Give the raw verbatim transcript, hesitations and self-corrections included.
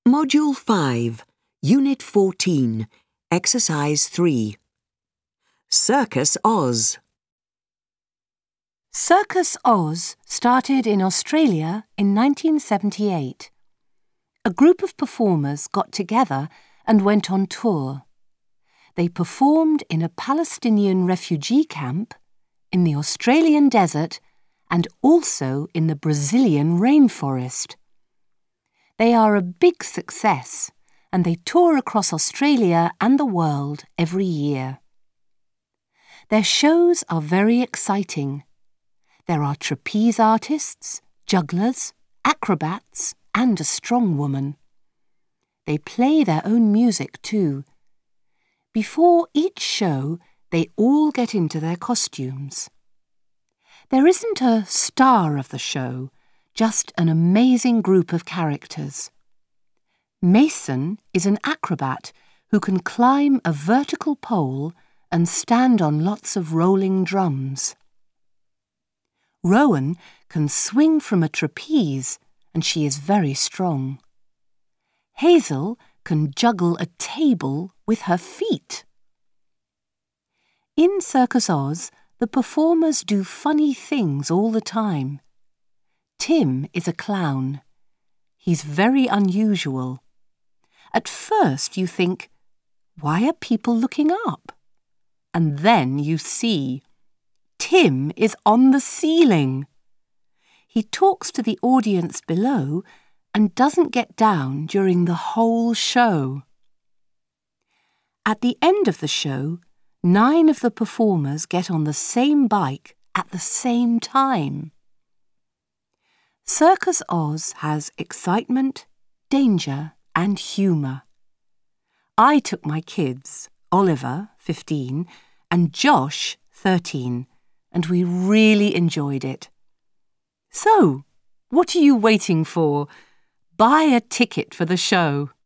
Module five, Unit fourteen, Exercise three. Circus Oz. Circus Oz started in Australia in nineteen seventy-eight. A group of performers got together and went on tour. They performed in a Palestinian refugee camp, in the Australian desert, and also in the Brazilian rainforest. They are a big success, and they tour across Australia and the world every year. Their shows are very exciting. There are trapeze artists, jugglers, acrobats, and a strong woman. They play their own music too. Before each show, they all get into their costumes. There isn't a star of the show, just an amazing group of characters. Mason is an acrobat who can climb a vertical pole and stand on lots of rolling drums. Rowan can swing from a trapeze, and she is very strong. Hazel can juggle a table with her feet. In Circus Oz, the performers do funny things all the time. Tim is a clown. He's very unusual. At first you think, why are people looking up? And then you see, Tim is on the ceiling. He talks to the audience below and doesn't get down during the whole show. At the end of the show, nine of the performers get on the same bike at the same time. Circus Oz has excitement, danger, and humour. I took my kids, Oliver, fifteen, and Josh, thirteen, and we really enjoyed it. So, what are you waiting for? Buy a ticket for the show.